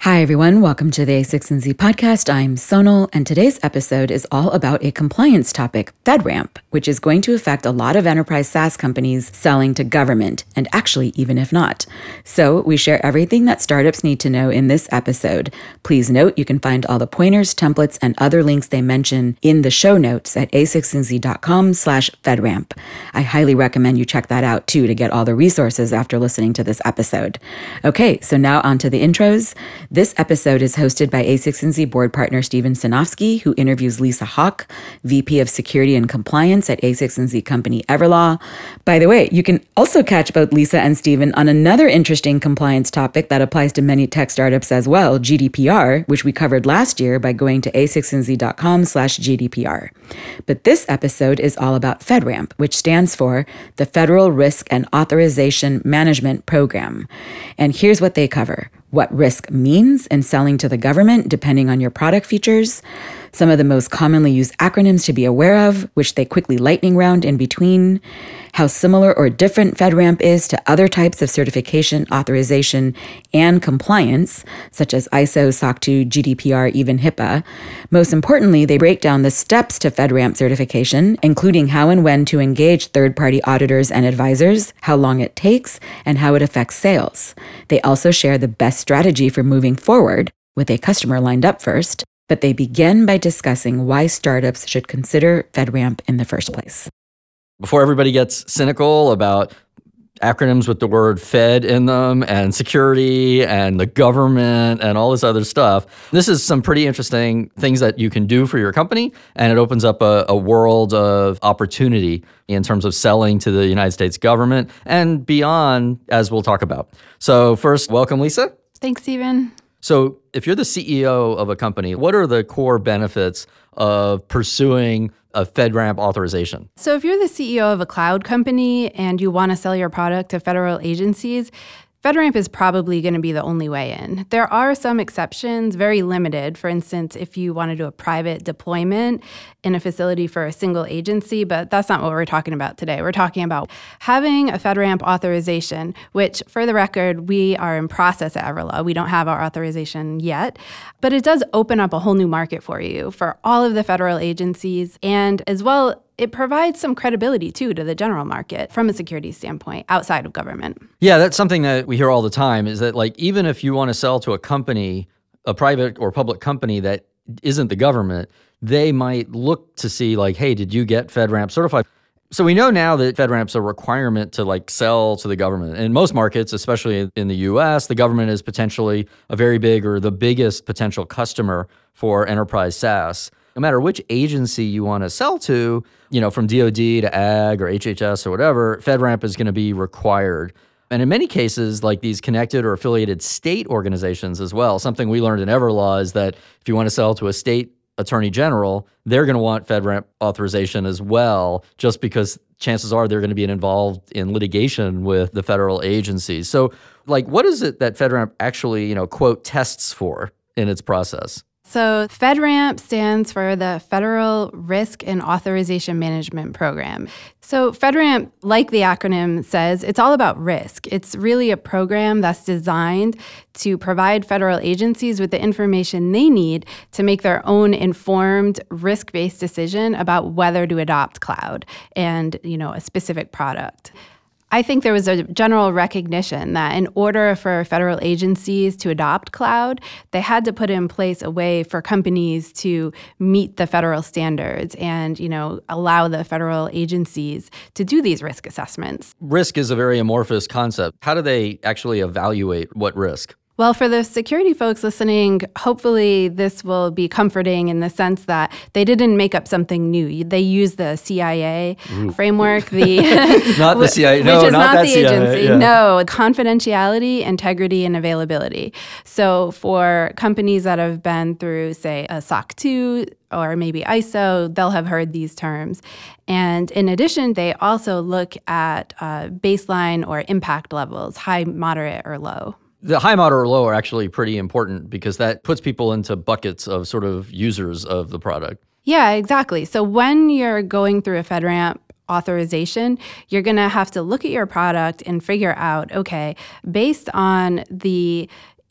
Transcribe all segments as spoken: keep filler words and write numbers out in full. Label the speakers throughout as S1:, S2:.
S1: Hi, everyone. Welcome to the A six and Z podcast. I'm Sonal, and today's episode is all about a compliance topic, FedRAMP, which is going to affect a lot of enterprise SaaS companies selling to government, and actually, even if not. So we share everything that startups need to know in this episode. Please note you can find all the pointers, templates, and other links they mention in the show notes at a six and z dot com slash FedRAMP. I highly recommend you check that out, too, to get all the resources after listening to this episode. Okay, so now on to the intros. This episode is hosted by A six and Z board partner Steven Sinofsky, who interviews Lisa Hawk, V P of Security and Compliance at A six and Z company Everlaw. By the way, you can also catch both Lisa and Steven on another interesting compliance topic that applies to many tech startups as well, G D P R, which we covered last year by going to a six and z dot com slash G D P R. But this episode is all about FedRAMP, which stands for the Federal Risk and Authorization Management Program. And here's what they cover: what risk means in selling to the government, depending on your product features, some of the most commonly used acronyms to be aware of, which they quickly lightning round in between, how similar or different FedRAMP is to other types of certification, authorization, and compliance, such as I S O, SOC two, G D P R, even HIPAA. Most importantly, they break down the steps to FedRAMP certification, including how and when to engage third-party auditors and advisors, how long it takes, and how it affects sales. They also share the best strategy for moving forward, with a customer lined up first, but they begin by discussing why startups should consider FedRAMP in the first place.
S2: Before everybody gets cynical about acronyms with the word Fed in them and security and the government and all this other stuff, this is some pretty interesting things that you can do for your company, and it opens up a, a world of opportunity in terms of selling to the United States government and beyond, as we'll talk about. So first, welcome, Lisa.
S3: Thanks, Steven.
S2: So if you're the C E O of a company, what are the core benefits of pursuing a FedRAMP authorization?
S3: So if you're the C E O of a cloud company and you want to sell your product to federal agencies, FedRAMP is probably going to be the only way in. There are some exceptions, very limited. For instance, if you want to do a private deployment in a facility for a single agency, but that's not what we're talking about today. We're talking about having a FedRAMP authorization, which, for the record, we are in process at Everlaw. We don't have our authorization yet, but it does open up a whole new market for you, for all of the federal agencies, and as well, it provides some credibility, too, to the general market from a security standpoint outside of government.
S2: Yeah, that's something that we hear all the time, is that like even if you want to sell to a company, a private or public company that isn't the government, they might look to see like, hey, did you get FedRAMP certified? So we know now that FedRAMP's a requirement to like sell to the government. In most markets, especially in the U S, the government is potentially a very big or the biggest potential customer for enterprise SaaS. No matter which agency you want to sell to, you know, from D O D to Ag or H H S or whatever, FedRAMP is going to be required. And in many cases, like these connected or affiliated state organizations as well, something we learned in Everlaw is that if you want to sell to a state attorney general, they're going to want FedRAMP authorization as well, just because chances are they're going to be involved in litigation with the federal agencies. So, like, what is it that FedRAMP actually, you know, quote, tests for in its process?
S3: So FedRAMP stands for the Federal Risk and Authorization Management Program. So FedRAMP, like the acronym says, it's all about risk. It's really a program that's designed to provide federal agencies with the information they need to make their own informed, risk-based decision about whether to adopt cloud and, you know, a specific product. I think there was a general recognition that in order for federal agencies to adopt cloud, they had to put in place a way for companies to meet the federal standards and, you know, allow the federal agencies to do these risk assessments.
S2: Risk is a very amorphous concept. How do they actually evaluate what risk?
S3: Well, for the security folks listening, hopefully this will be comforting in the sense that they didn't make up something new. They use the C I A Ooh. framework, the
S2: not the C I A, no,
S3: which is
S2: not,
S3: not
S2: that
S3: the
S2: C I A,
S3: agency.
S2: Yeah.
S3: No, confidentiality, integrity, and availability. So for companies that have been through, say, a SOC two or maybe I S O, they'll have heard these terms. And in addition, they also look at uh, baseline or impact levels, high, moderate, or low.
S2: The high, moderate, or low are actually pretty important because that puts people into buckets of sort of users of the product.
S3: Yeah, exactly. So when you're going through a FedRAMP authorization, you're going to have to look at your product and figure out, okay, based on the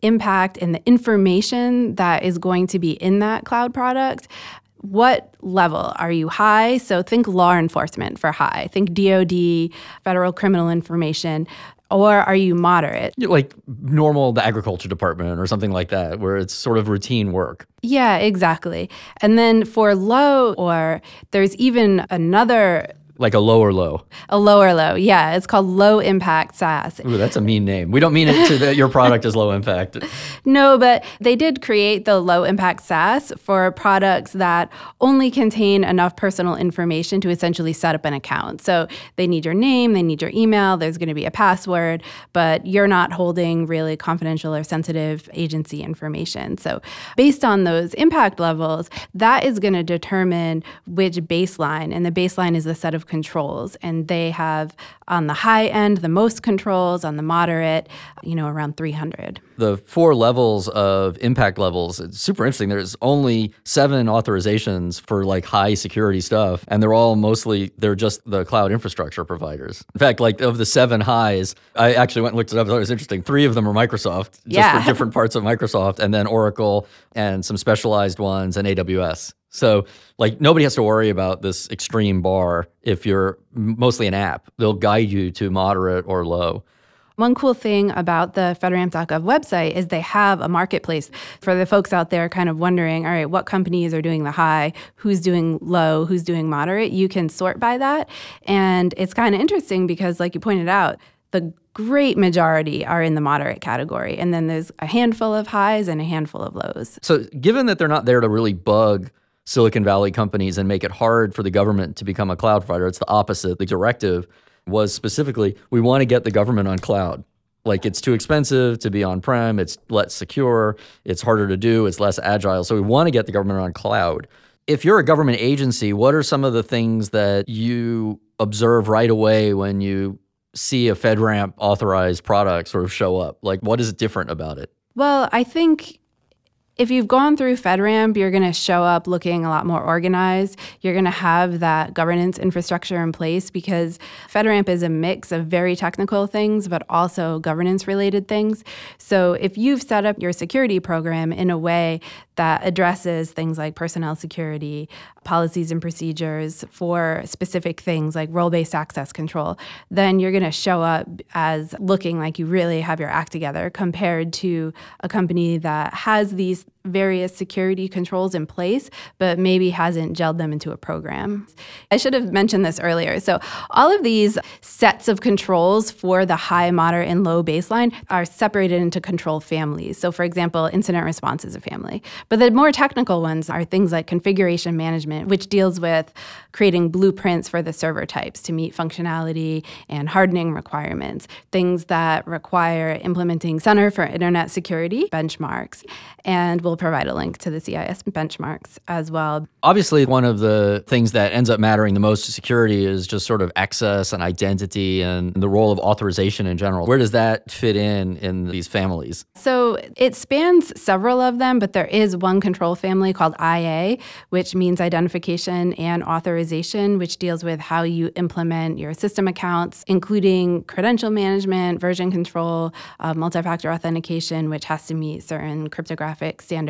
S3: impact and the information that is going to be in that cloud product. What level? Are you high? So think law enforcement for high. Think D O D, federal criminal information. Or are you moderate?
S2: Like normal, the agriculture department or something like that, where it's sort of routine work.
S3: Yeah, exactly. And then for low, or there's even another...
S2: Like a lower low.
S3: A lower low, yeah. It's called low impact SaaS.
S2: Ooh, that's a mean name. We don't mean it to that your product is low impact.
S3: No, but they did create the low impact SaaS for products that only contain enough personal information to essentially set up an account. So they need your name, they need your email, there's going to be a password, but you're not holding really confidential or sensitive agency information. So based on those impact levels, that is going to determine which baseline, and the baseline is the set of controls, and they have on the high end the most controls, on the moderate, you know, around three hundred.
S2: The four levels of impact levels, it's super interesting. There's only seven authorizations for like high security stuff, and they're all mostly, they're just the cloud infrastructure providers. In fact, like of the seven highs, I actually went and looked it up. I thought it was interesting. Three of them are Microsoft, just
S3: yeah.
S2: for different parts of Microsoft, and then Oracle and some specialized ones and A W S. So like nobody has to worry about this extreme bar if you're mostly an app. They'll guide you to moderate or low.
S3: One cool thing about the FedRAMP dot gov website is they have a marketplace for the folks out there kind of wondering, all right, what companies are doing the high, who's doing low, who's doing moderate. You can sort by that. And it's kind of interesting because, like you pointed out, the great majority are in the moderate category. And then there's a handful of highs and a handful of lows.
S2: So given that they're not there to really bug Silicon Valley companies and make it hard for the government to become a cloud provider, it's the opposite. The directive was specifically, we want to get the government on cloud. Like it's too expensive to be on-prem, it's less secure, it's harder to do, it's less agile. So we want to get the government on cloud. If you're a government agency, what are some of the things that you observe right away when you see a FedRAMP authorized product sort of show up? Like what is different about it?
S3: Well, I think if you've gone through FedRAMP, you're going to show up looking a lot more organized. You're going to have that governance infrastructure in place because FedRAMP is a mix of very technical things, but also governance-related things. So if you've set up your security program in a way that addresses things like personnel security, policies and procedures for specific things like role-based access control, then you're going to show up as looking like you really have your act together compared to a company that has these various security controls in place, but maybe hasn't gelled them into a program. I should have mentioned this earlier. So all of these sets of controls for the high, moderate, and low baseline are separated into control families. So for example, incident response is a family. But the more technical ones are things like configuration management, which deals with creating blueprints for the server types to meet functionality and hardening requirements, things that require implementing Center for Internet Security benchmarks, and we'll provide a link to the C I S benchmarks as well.
S2: Obviously, one of the things that ends up mattering the most to security is just sort of access and identity and the role of authorization in general. Where does that fit in in these families?
S3: So it spans several of them, but there is one control family called I A, which means identification and authorization, which deals with how you implement your system accounts, including credential management, version control, uh, multi-factor authentication, which has to meet certain cryptographic standards.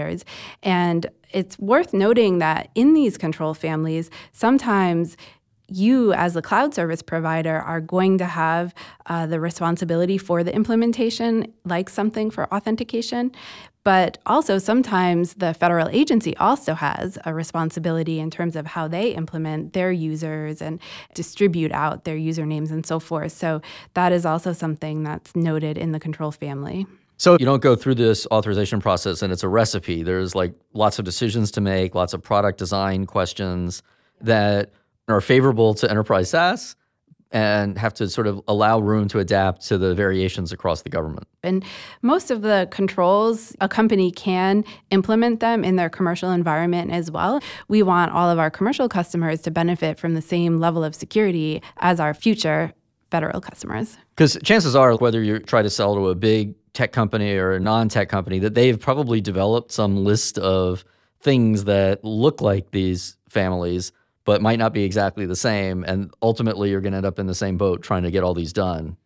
S3: And it's worth noting that in these control families, sometimes you as the cloud service provider are going to have uh, the responsibility for the implementation, like something for authentication. But also sometimes the federal agency also has a responsibility in terms of how they implement their users and distribute out their usernames and so forth. So that is also something that's noted in the control family.
S2: So you don't go through this authorization process and it's a recipe. There's like lots of decisions to make, lots of product design questions that are favorable to enterprise SaaS and have to sort of allow room to adapt to the variations across the government.
S3: And most of the controls, a company can implement them in their commercial environment as well. We want all of our commercial customers to benefit from the same level of security as our future federal customers.
S2: Because chances are, whether you try to sell to a big tech company or a non-tech company, that they've probably developed some list of things that look like these families, but might not be exactly the same. And ultimately, you're going to end up in the same boat trying to get all these done.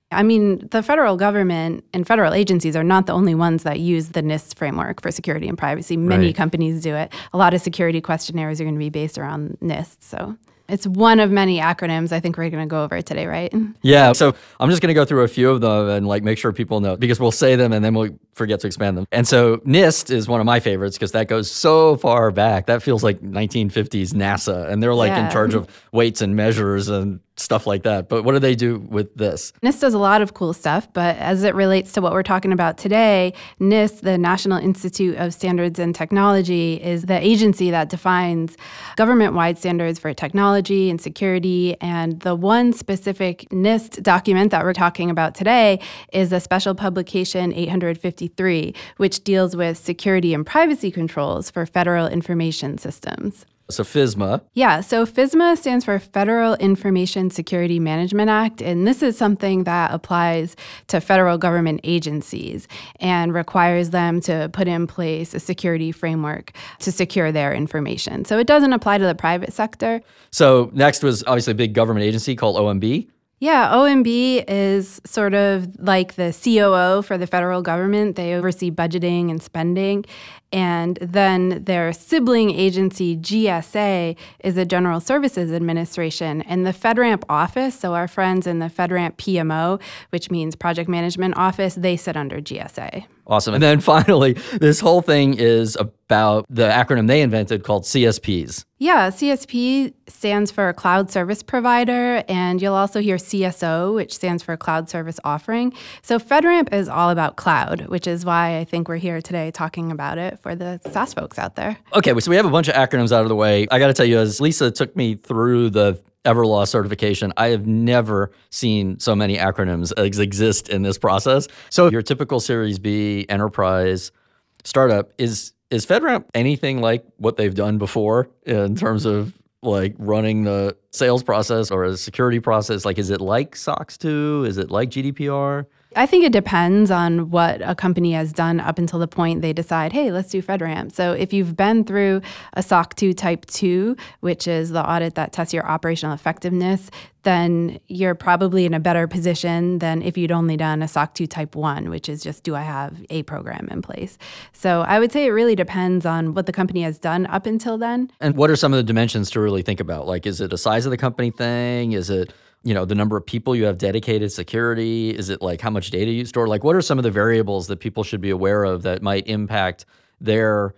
S3: I mean, the federal government and federal agencies are not the only ones that use the NIST framework for security and privacy. Many
S2: Right.
S3: companies do it. A lot of security questionnaires are going to be based around NIST. So it's one of many acronyms I think we're going to go over today, right?
S2: Yeah, so I'm just going to go through a few of them and like make sure people know, because we'll say them and then we'll forget to expand them. And so NIST is one of my favorites because that goes so far back. That feels like nineteen fifties NASA, and they're like
S3: Yeah.
S2: in charge of weights and measures and stuff like that. But what do they do with this?
S3: NIST does a lot of cool stuff, but as it relates to what we're talking about today, NIST, the National Institute of Standards and Technology, is the agency that defines government-wide standards for technology and security. And the one specific NIST document that we're talking about today is a special publication eight hundred fifty-three, which deals with security and privacy controls for federal information systems.
S2: So FISMA.
S3: Yeah, so FISMA stands for Federal Information Security Management Act, and this is something that applies to federal government agencies and requires them to put in place a security framework to secure their information. So it doesn't apply to the private sector.
S2: So next was obviously a big government agency called O M B.
S3: Yeah, O M B is sort of like the C O O for the federal government. They oversee budgeting and spending. And then their sibling agency, G S A, is the General Services Administration. And the FedRAMP office, so our friends in the FedRAMP P M O, which means Project Management Office, they sit under G S A.
S2: Awesome. And then finally, this whole thing is about the acronym they invented called C S Ps.
S3: Yeah, C S P stands for Cloud Service Provider, and you'll also hear C S O, which stands for Cloud Service Offering. So FedRAMP is all about cloud, which is why I think we're here today talking about it for the SaaS folks out there.
S2: Okay, so we have a bunch of acronyms out of the way. I got to tell you, as Lisa took me through the Everlaw certification, I have never seen so many acronyms ex- exist in this process. So your typical Series B enterprise startup, is is FedRAMP anything like what they've done before in terms of like running the sales process or a security process? Like, is it like SOX two? Is it like G D P R?
S3: I think it depends on what a company has done up until the point they decide, hey, let's do FedRAMP. So if you've been through a SOC two Type two, which is the audit that tests your operational effectiveness, then you're probably in a better position than if you'd only done a SOC two Type one, which is just, do I have a program in place? So I would say it really depends on what the company has done up until then.
S2: And what are some of the dimensions to really think about? Like, is it a size of the company thing? Is it, you know, the number of people you have dedicated security? Is it like how much data you store? Like, what are some of the variables that people should be aware of that might impact their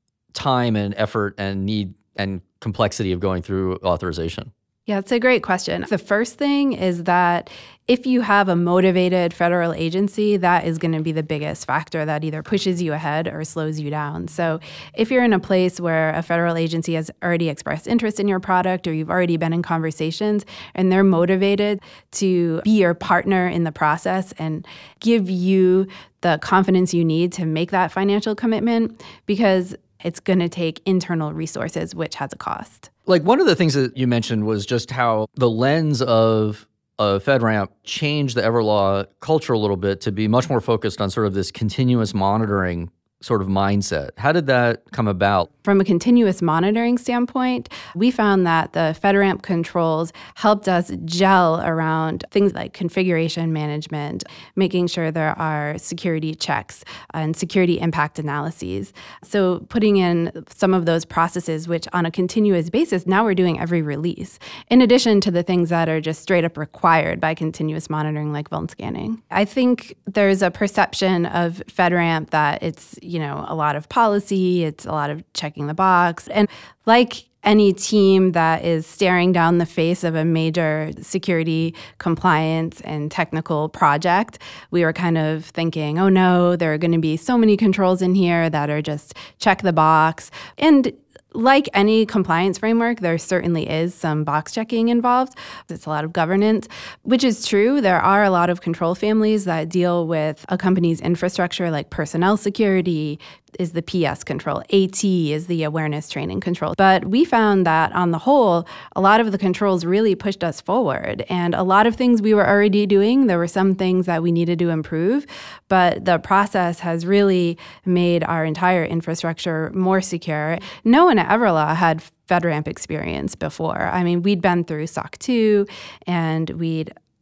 S2: time and effort and need and complexity of going through authorization?
S3: Yeah, it's a great question. The first thing is that if you have a motivated federal agency, that is going to be the biggest factor that either pushes you ahead or slows you down. So if you're in a place where a federal agency has already expressed interest in your product, or you've already been in conversations and they're motivated to be your partner in the process and give you the confidence you need to make that financial commitment, because it's going to take internal resources, which has a cost.
S2: Like, one of the things that you mentioned was just how the lens of uh, FedRAMP changed the Everlaw culture a little bit to be much more focused on sort of this continuous monitoring sort of mindset. How did that come about?
S3: From a continuous monitoring standpoint, we found that the FedRAMP controls helped us gel around things like configuration management, making sure there are security checks and security impact analyses. So putting in some of those processes, which on a continuous basis, now we're doing every release, in addition to the things that are just straight up required by continuous monitoring, like vuln scanning. I think there's a perception of FedRAMP that it's, you know, a lot of policy, it's a lot of checking the box. And like any team that is staring down the face of a major security, compliance, and technical project, we were kind of thinking, oh no, there are going to be so many controls in here that are just check the box. And like any compliance framework, there certainly is some box checking involved. It's a lot of governance, which is true. There are a lot of control families that deal with a company's infrastructure, like personnel security is the P S control, AT is the awareness training control. But we found that on the whole, a lot of the controls really pushed us forward. And a lot of things we were already doing, there were some things that we needed to improve, but the process has really made our entire infrastructure more secure. No one at Everlaw had FedRAMP experience before. I mean, we'd been through SOC two and we'd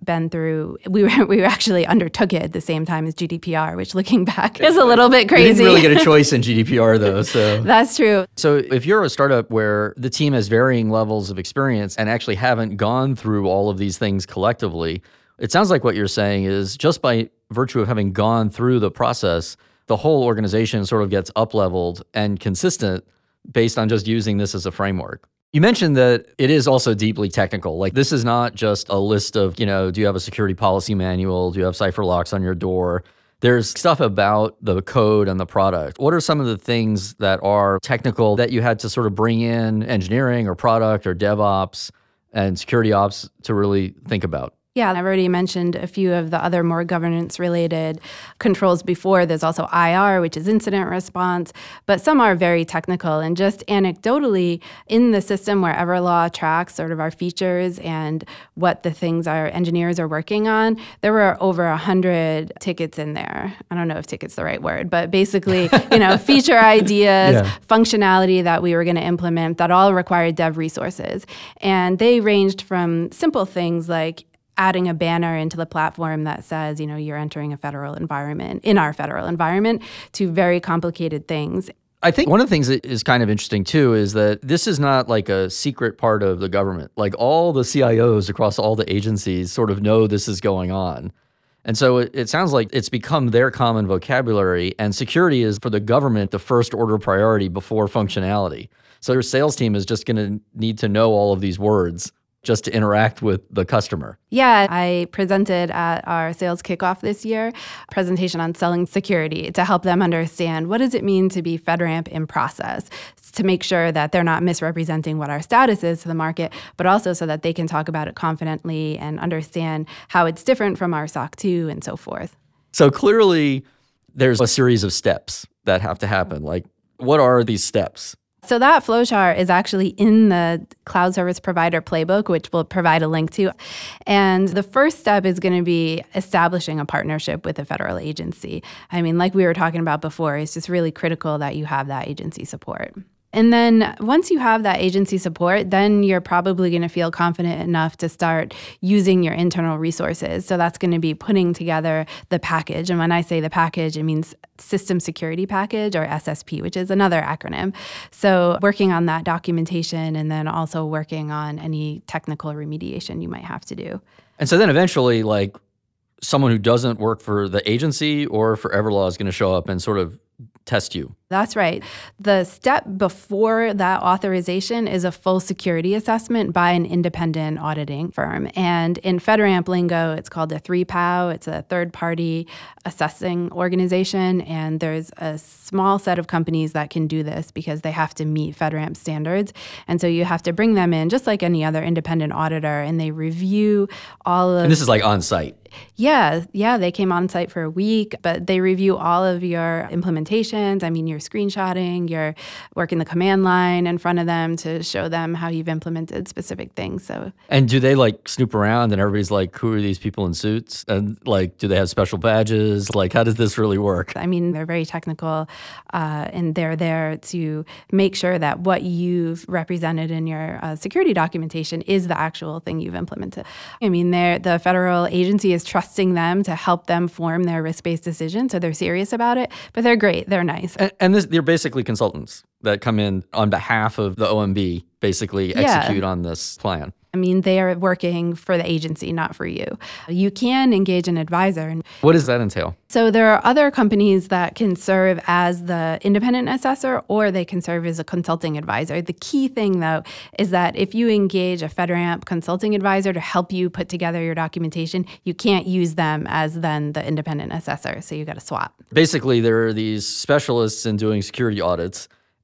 S3: been through, we were, we actually undertook it at the same time as G D P R, which looking back is a little bit crazy.
S2: You didn't really get a choice in G D P R though, so.
S3: That's true.
S2: So if you're a startup where the team has varying levels of experience and actually haven't gone through all of these things collectively, it sounds like what you're saying is just by virtue of having gone through the process, the whole organization sort of gets up-leveled and consistent based on just using this as a framework. You mentioned that it is also deeply technical. Like this is not just a list of, you know, do you have a security policy manual? Do you have cipher locks on your door? There's stuff about the code and the product. What are some of the things that are technical that you had to sort of bring in engineering or product or DevOps and security ops to really think about?
S3: Yeah, I've already mentioned a few of the other more governance-related controls before. There's also I R, which is incident response, but some are very technical. And just anecdotally, in the system where Everlaw tracks sort of our features and what the things our engineers are working on, there were over one hundred tickets in there. I don't know if ticket's the right word, but basically, you know, feature ideas, yeah. functionality that we were going to implement that all required dev resources. And they ranged from simple things like adding a banner into the platform that says, you know, you're entering a federal environment, in our federal environment, to very complicated things.
S2: I think one of the things that is kind of interesting too is that this is not like a secret part of the government. Like all the C I Os across all the agencies sort of know this is going on. And so it, it sounds like it's become their common vocabulary, and security is for the government the first order priority before functionality. So your sales team is just going to need to know all of these words just to interact with the customer.
S3: Yeah, I presented at our sales kickoff this year, a presentation on selling security to help them understand what does it mean to be FedRAMP in process, to make sure that they're not misrepresenting what our status is to the market, but also so that they can talk about it confidently and understand how it's different from our S O C two and so forth.
S2: So clearly, there's a series of steps that have to happen. Like, what are these steps?
S3: So that flowchart is actually in the Cloud Service Provider Playbook, which we'll provide a link to. And the first step is going to be establishing a partnership with a federal agency. I mean, like we were talking about before, it's just really critical that you have that agency support. And then once you have that agency support, then you're probably going to feel confident enough to start using your internal resources. So that's going to be putting together the package. And when I say the package, it means System Security Package, or S S P, which is another acronym. So working on that documentation and then also working on any technical remediation you might have to do.
S2: And so then eventually, like, someone who doesn't work for the agency or for Everlaw is going to show up and sort of test you.
S3: That's right. The step before that authorization is a full security assessment by an independent auditing firm. And in FedRAMP lingo, it's called a three P A W. It's a third-party assessing organization. And there's a small set of companies that can do this because they have to meet FedRAMP standards. And so you have to bring them in just like any other independent auditor, and they review all of...
S2: And this is like on-site.
S3: Yeah, yeah, they came on site for a week, but they review all of your implementations. I mean, you're screenshotting, you're working the command line in front of them to show them how you've implemented specific things. So,
S2: and do they like snoop around and everybody's like, who are these people in suits? And like, do they have special badges? Like, how does this really work?
S3: I mean, they're very technical, uh, and they're there to make sure that what you've represented in your uh, security documentation is the actual thing you've implemented. I mean, they're, the federal agency is trusting them to help them form their risk-based decision, so they're serious about it, but they're great, they're nice.
S2: And, and this, they're basically consultants that come in on behalf of the O M B, basically execute yeah. on this plan.
S3: I mean, they are working for the agency, not for you. You can engage an advisor.
S2: What does that entail?
S3: So there are other companies that can serve as the independent assessor, or they can serve as a consulting advisor. The key thing, though, is that if you engage a FedRAMP consulting advisor to help you put together your documentation, you can't use them as then the independent assessor. So you got to swap.
S2: Basically, there are these specialists in doing security audits,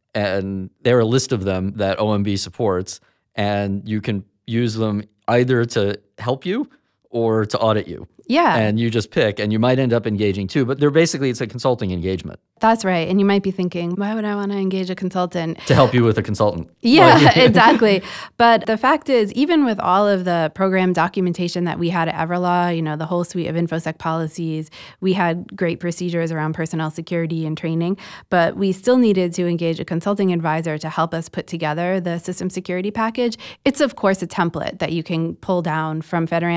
S2: and there are a list of them that O M B supports, and you can use them either to help you or to audit you.
S3: Yeah.
S2: And you just pick, and you might end up engaging too, but they're basically, it's a consulting engagement.
S3: That's right. And you might be thinking, why would I want to engage a consultant?
S2: To help you with a consultant.
S3: Yeah, exactly. But the fact is, even with all of the program documentation that we had at Everlaw, you know, the whole suite of InfoSec policies, we had great procedures around personnel security and training, but we still needed to engage a consulting advisor to help us put together the system security package. It's, of course, a template that you can pull down from FedRAMP dot gov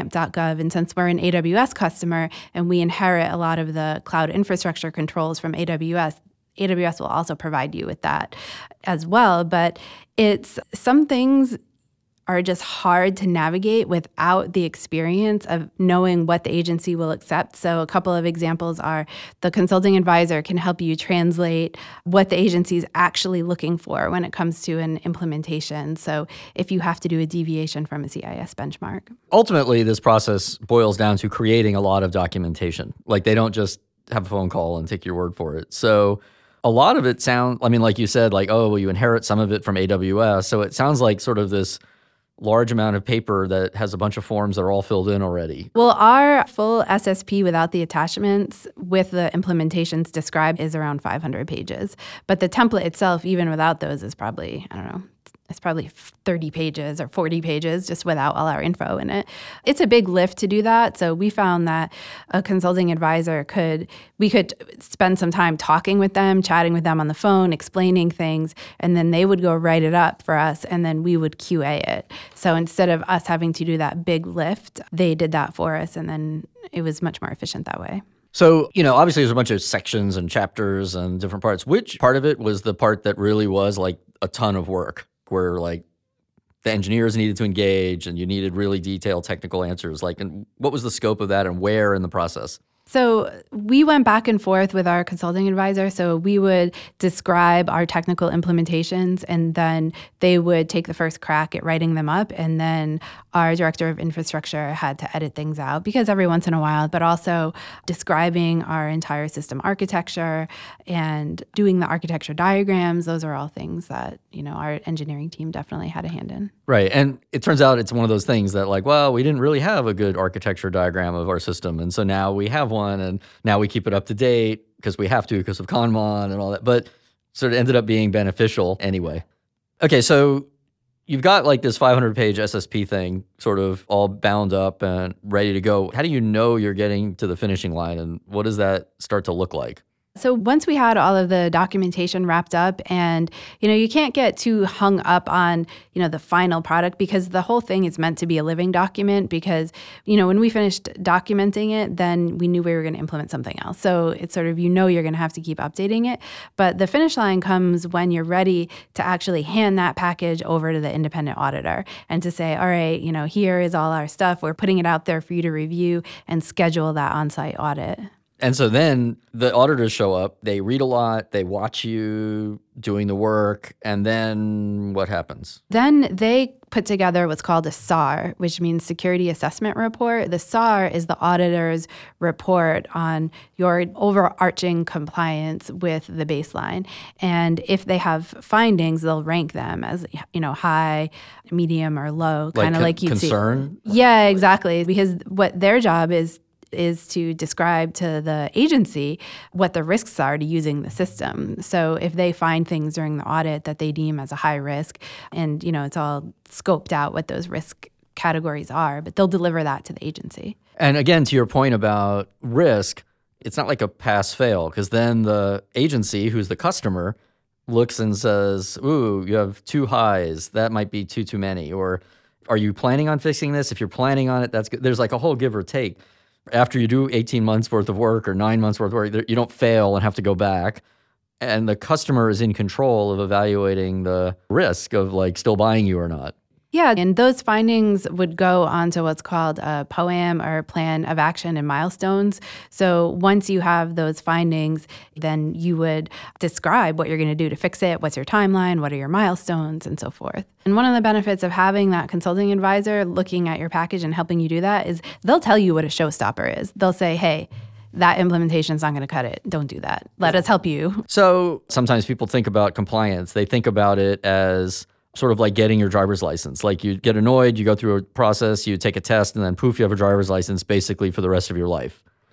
S3: of. And since we're an A W S customer and we inherit a lot of the cloud infrastructure controls from A W S, A W S will also provide you with that as well. But it's some things are just hard to navigate without the experience of knowing what the agency will accept. So a couple of examples are the consulting advisor can help you translate what the agency is actually looking for when it comes to an implementation. So if you have to do a deviation from a C I S benchmark.
S2: Ultimately, this process boils down to creating a lot of documentation. Like they don't just have a phone call and take your word for it. So a lot of it sounds, I mean, like you said, like, oh, well, you inherit some of it from A W S. So it sounds like sort of this large amount of paper that has a bunch of forms that are all filled in already.
S3: Well, our full S S P without the attachments with the implementations described is around five hundred pages. But the template itself, even without those, is probably, I don't know, it's probably thirty pages or forty pages just without all our info in it. It's a big lift to do that. So we found that a consulting advisor could, we could spend some time talking with them, chatting with them on the phone, explaining things, and then they would go write it up for us and then we would Q A it. So instead of us having to do that big lift, they did that for us and then it was much more efficient that way.
S2: So, you know, obviously there's a bunch of sections and chapters and different parts. Which part of it was the part that really was like a ton of work, where like the engineers needed to engage and you needed really detailed technical answers? Like, and what was the scope of that and where in the process?
S3: So we went back and forth with our consulting advisor. So we would describe our technical implementations and then they would take the first crack at writing them up. And then our director of infrastructure had to edit things out because every once in a while, but also describing our entire system architecture and doing the architecture diagrams. Those are all things that, you know, our engineering team definitely had a hand in.
S2: Right. And it turns out it's one of those things that like, well, we didn't really have a good architecture diagram of our system. And so now we have one. And now we keep it up to date because we have to because of Kanban and all that, but sort of ended up being beneficial anyway. Okay, so you've got like this five hundred page S S P thing sort of all bound up and ready to go. How do you know you're getting to the finishing line and what does that start to look like?
S3: So once we had all of the documentation wrapped up and, you know, you can't get too hung up on, you know, the final product because the whole thing is meant to be a living document because, you know, when we finished documenting it, then we knew we were going to implement something else. So it's sort of, you know, you're going to have to keep updating it. But the finish line comes when you're ready to actually hand that package over to the independent auditor and to say, all right, you know, here is all our stuff. We're putting it out there for you to review and schedule that on-site audit.
S2: And so then the auditors show up, they read a lot, they watch you doing the work, and then what happens?
S3: Then they put together what's called a S A R, which means Security Assessment Report. The S A R is the auditor's report on your overarching compliance with the baseline. And if they have findings, they'll rank them as, you know, high, medium, or low, kind of like,
S2: like
S3: you'd
S2: concern?
S3: see. Yeah, exactly. Because what their job is is to describe to the agency what the risks are to using the system. So if they find things during the audit that they deem as a high risk, and you know it's all scoped out what those risk categories are, but they'll deliver that to the agency.
S2: And again, to your point about risk, it's not like a pass-fail because then the agency, who's the customer, looks and says, ooh, you have two highs. That might be too, too many. Or are you planning on fixing this? If you're planning on it, that's good. There's like a whole give or take. After you do eighteen months worth of work or nine months worth of work, you don't fail and have to go back. And the customer is in control of evaluating the risk of like still buying you or not.
S3: Yeah, and those findings would go onto what's called a P O A M or Plan of Action and Milestones. So once you have those findings, then you would describe what you're going to do to fix it, what's your timeline, what are your milestones, and so forth. And one of the benefits of having that consulting advisor looking at your package and helping you do that is they'll tell you what a showstopper is. They'll say, hey, that implementation is not going to cut it. Don't do that. Let us help you.
S2: So sometimes people think about compliance. They think about it as sort of like getting your driver's license. Like you get annoyed, you go through a process, you take a test, and then poof, you have a driver's license basically for the rest of your life.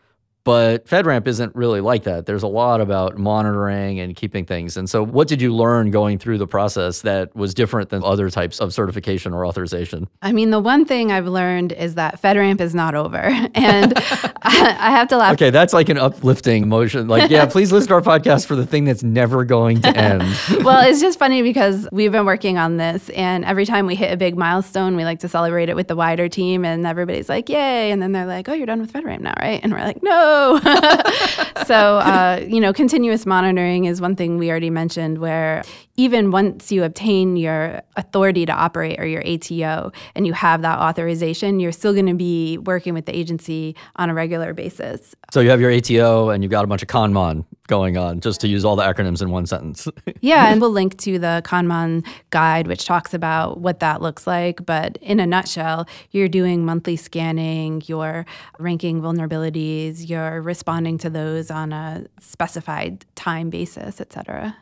S2: But FedRAMP isn't really like that. There's a lot about monitoring and keeping things. And so what did you learn going through the process that was different than other types of certification or authorization?
S3: I mean, the one thing I've learned is that FedRAMP is not over. And I, I have to laugh.
S2: Okay, that's like an uplifting motion. Like, yeah, please listen to our podcast for the thing that's never going to end.
S3: Well, it's just funny because we've been working on this, and every time we hit a big milestone, we like to celebrate it with the wider team, and everybody's like, yay. And then they're like, oh, you're done with FedRAMP now, right? And we're like, no. So, uh, you know, continuous monitoring is one thing we already mentioned, where even once you obtain your authority to operate or your A T O and you have that authorization, you're still going to be working with the agency on a regular basis.
S2: So you have your A T O and you've got a bunch of ConMon going on, just to use all the acronyms in one sentence.
S3: Yeah, and we'll link to the ConMon guide, which talks about what that looks like. But in a nutshell, you're doing monthly scanning, you're ranking vulnerabilities, you're responding to those on a specified time basis, et cetera.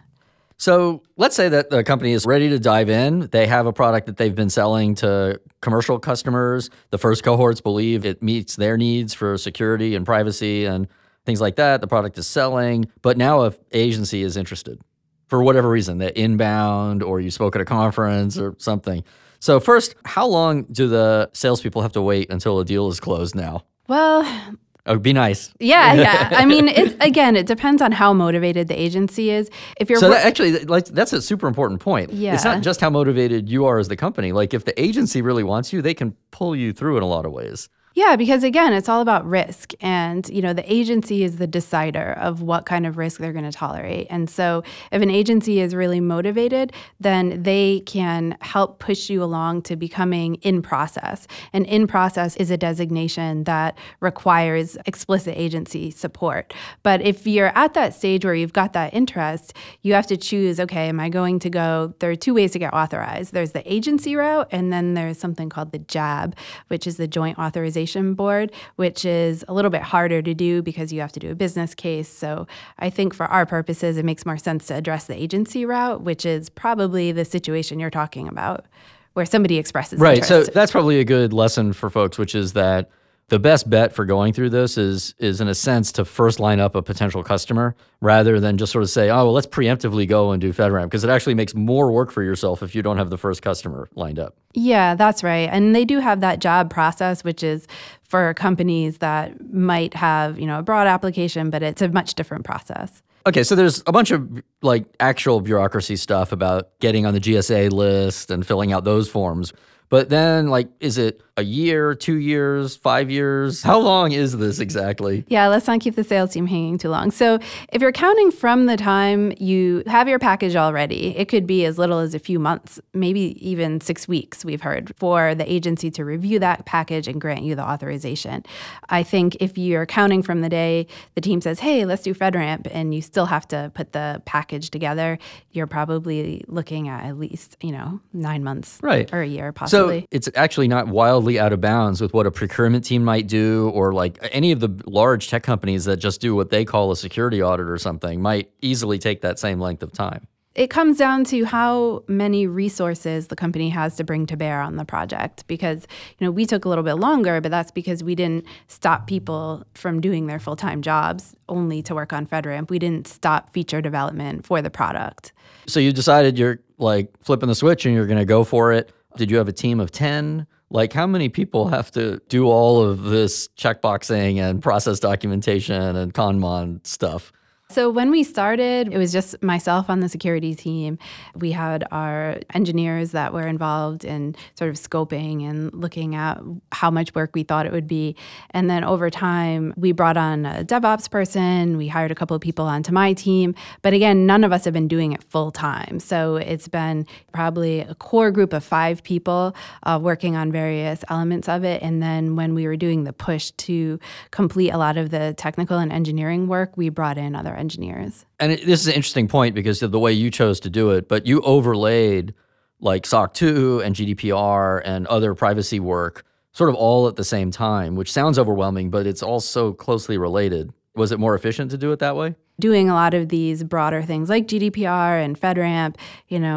S2: So let's say that the company is ready to dive in. They have a product that they've been selling to commercial customers. The first cohorts believe it meets their needs for security and privacy and things like that. The product is selling, but now an agency is interested for whatever reason, they're inbound or you spoke at a conference or something. So first, how long do the salespeople have to wait until a deal is closed now?
S3: Well,
S2: Oh, be nice.
S3: Yeah, yeah. I mean, it, again, it depends on how motivated the agency is. If you're
S2: so
S3: wor-
S2: that actually, like, that's a super important point.
S3: Yeah.
S2: It's not just how motivated you are as the company. Like, if the agency really wants you, they can pull you through in a lot of ways.
S3: Yeah, because again, it's all about risk. And, you know, the agency is the decider of what kind of risk they're going to tolerate. And so if an agency is really motivated, then they can help push you along to becoming in process. And in process is a designation that requires explicit agency support. But if you're at that stage where you've got that interest, you have to choose, okay, am I going to go, there are two ways to get authorized. There's the agency route, and then there's something called the J A B, which is the Joint Authorization Board, which is a little bit harder to do because you have to do a business case. So I think for our purposes, it makes more sense to address the agency route, which is probably the situation you're talking about, where somebody expresses
S2: right.
S3: interest.
S2: So that's probably a good lesson for folks, which is that the best bet for going through this is, is in a sense, to first line up a potential customer rather than just sort of say, oh, well, let's preemptively go and do FedRAMP, because it actually makes more work for yourself if you don't have the first customer lined up.
S3: Yeah, that's right. And they do have that job process, which is for companies that might have, you know, a broad application, but it's a much different process.
S2: Okay, so there's a bunch of like actual bureaucracy stuff about getting on the G S A list and filling out those forms. But then, like, is it a year, two years, five years? How long is this exactly?
S3: Yeah, let's not keep the sales team hanging too long. So if you're counting from the time you have your package already, it could be as little as a few months, maybe even six weeks, we've heard, for the agency to review that package and grant you the authorization. I think if you're counting from the day the team says, hey, let's do FedRAMP, and you still have to put the package together, you're probably looking at at least, you know, nine months
S2: right.
S3: or a year possibly.
S2: So it's actually not wildly out of bounds with what a procurement team might do, or like any of the large tech companies that just do what they call a security audit or something might easily take that same length of time.
S3: It comes down to how many resources the company has to bring to bear on the project, because, you know, we took a little bit longer, but that's because we didn't stop people from doing their full-time jobs only to work on FedRAMP. We didn't stop feature development for the product.
S2: So you decided you're like flipping the switch and you're going to go for it. Did you have a team of ten? Like, how many people have to do all of this checkboxing and process documentation and ConMon stuff?
S3: So when we started, it was just myself on the security team. We had our engineers that were involved in sort of scoping and looking at how much work we thought it would be. And then over time, we brought on a DevOps person. We hired a couple of people onto my team. But again, none of us have been doing it full time. So it's been probably a core group of five people uh, working on various elements of it. And then when we were doing the push to complete a lot of the technical and engineering work, we brought in other engineers.
S2: And it, this is an interesting point because of the way you chose to do it, but you overlaid like S O C two and G D P R and other privacy work sort of all at the same time, which sounds overwhelming, but it's all so closely related. Was it more efficient to do it that way?
S3: Doing a lot of these broader things like G D P R and FedRAMP, you know,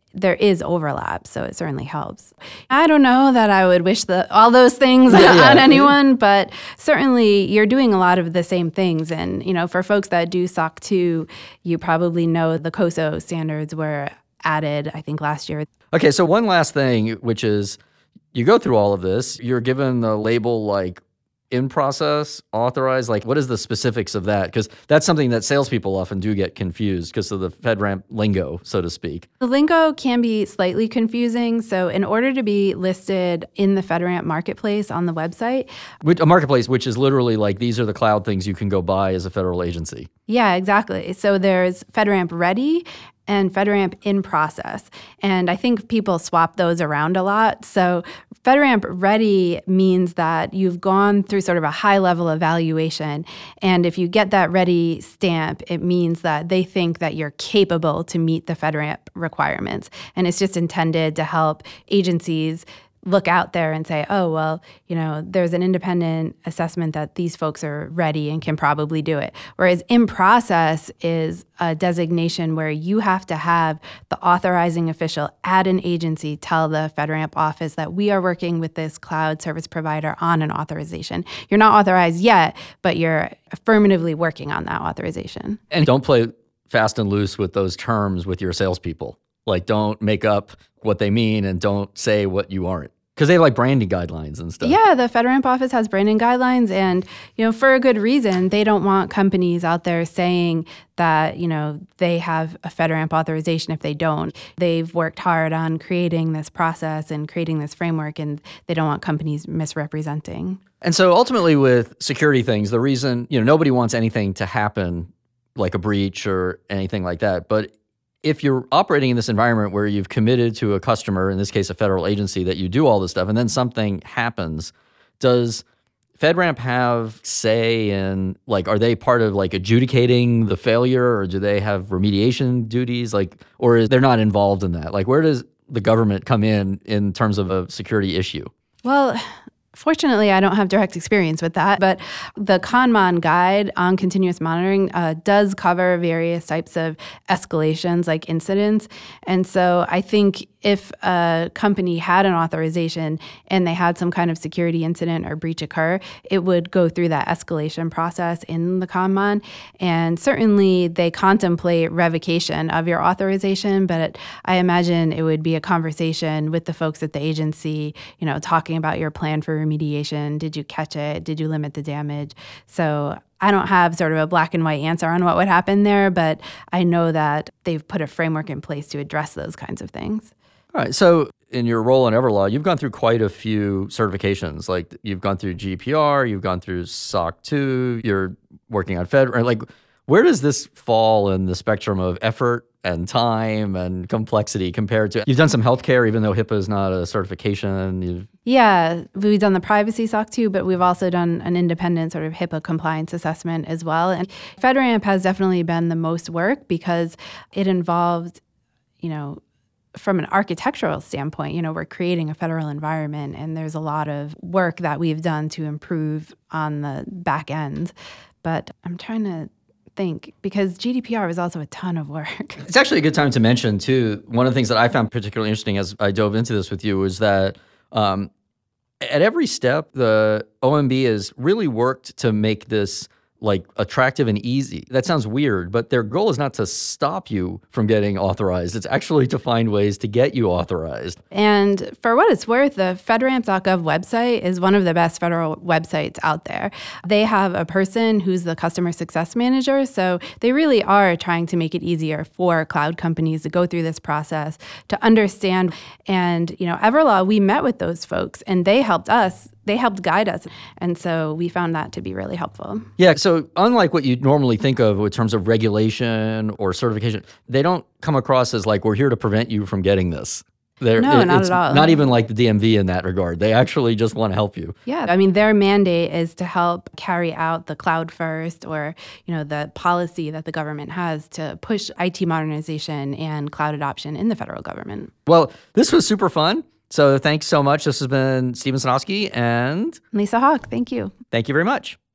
S3: there is overlap, so it certainly helps. I don't know that I would wish the, all those things yeah, yeah. on anyone, but certainly you're doing a lot of the same things. And, you know, for folks that do S O C two, you probably know the COSO standards were added, I think, last year.
S2: Okay, so one last thing, which is you go through all of this, you're given the label like in process, authorized, like what is the specifics of that? Because that's something that salespeople often do get confused because of the FedRAMP lingo, so to speak.
S3: The lingo can be slightly confusing. So in order to be listed in the FedRAMP marketplace on the website.
S2: Which, a marketplace, which is literally like these are the cloud things you can go buy as a federal agency.
S3: Yeah, exactly. So there's FedRAMP Ready and FedRAMP in process. And I think people swap those around a lot. So FedRAMP Ready means that you've gone through sort of a high level evaluation. And if you get that ready stamp, it means that they think that you're capable to meet the FedRAMP requirements. And it's just intended to help agencies look out there and say, oh, well, you know, there's an independent assessment that these folks are ready and can probably do it. Whereas in process is a designation where you have to have the authorizing official at an agency tell the FedRAMP office that we are working with this cloud service provider on an authorization. You're not authorized yet, but you're affirmatively working on that authorization.
S2: And don't play fast and loose with those terms with your salespeople. Like, don't make up what they mean and don't say what you aren't. Because they have like branding guidelines and stuff.
S3: Yeah, the FedRAMP office has branding guidelines. And, you know, for a good reason, they don't want companies out there saying that, you know, they have a FedRAMP authorization if they don't. They've worked hard on creating this process and creating this framework, and they don't want companies misrepresenting.
S2: And so ultimately with security things, the reason, you know, nobody wants anything to happen like a breach or anything like that. But if you're operating in this environment where you've committed to a customer, in this case a federal agency, that you do all this stuff and then something happens, does FedRAMP have say in, like, are they part of like adjudicating the failure, or do they have remediation duties? Like, or is they're not involved in that? Like, where does the government come in in terms of a security issue?
S3: Well, fortunately, I don't have direct experience with that, but the ConMon guide on continuous monitoring uh, does cover various types of escalations, like incidents. And so I think if a company had an authorization and they had some kind of security incident or breach occur, it would go through that escalation process in the ConMon. And certainly they contemplate revocation of your authorization, but I imagine it would be a conversation with the folks at the agency, you know, talking about your plan for remediation. Did you catch it? Did you limit the damage? So I don't have sort of a black and white answer on what would happen there, but I know that they've put a framework in place to address those kinds of things.
S2: All right. So in your role in Everlaw, you've gone through quite a few certifications. Like, you've gone through G D P R, you've gone through S O C two, you're working on Fed. Like, where does this fall in the spectrum of effort and time and complexity compared to, you've done some healthcare, even though HIPAA is not a certification. You've,
S3: yeah, we've done the privacy S O C two, but we've also done an independent sort of HIPAA compliance assessment as well. And FedRAMP has definitely been the most work because it involved, you know, from an architectural standpoint, you know, we're creating a federal environment, and there's a lot of work that we've done to improve on the back end. But I'm trying to think, because G D P R was also a ton of work.
S2: It's actually a good time to mention, too, one of the things that I found particularly interesting as I dove into this with you was that um, at every step, the O M B has really worked to make this like attractive and easy. That sounds weird, but their goal is not to stop you from getting authorized. It's actually to find ways to get you authorized.
S3: And for what it's worth, the FedRAMP dot gov website is one of the best federal websites out there. They have a person who's the customer success manager, so they really are trying to make it easier for cloud companies to go through this process, to understand. And, you know, Everlaw, we met with those folks, and they helped us. They helped guide us. And so we found that to be really helpful.
S2: Yeah. So unlike what you normally think of in terms of regulation or certification, they don't come across as like, we're here to prevent you from getting this. They're,
S3: no,
S2: it,
S3: not
S2: it's
S3: at all.
S2: Not even like the D M V in that regard. They actually just want to help you.
S3: Yeah. I mean, their mandate is to help carry out the cloud first, or, you know, the policy that the government has to push I T modernization and cloud adoption in the federal government.
S2: Well, this was super fun. So thanks so much. This has been Steven Sinofsky and
S3: Lisa Hawk. Thank you.
S2: Thank you very much.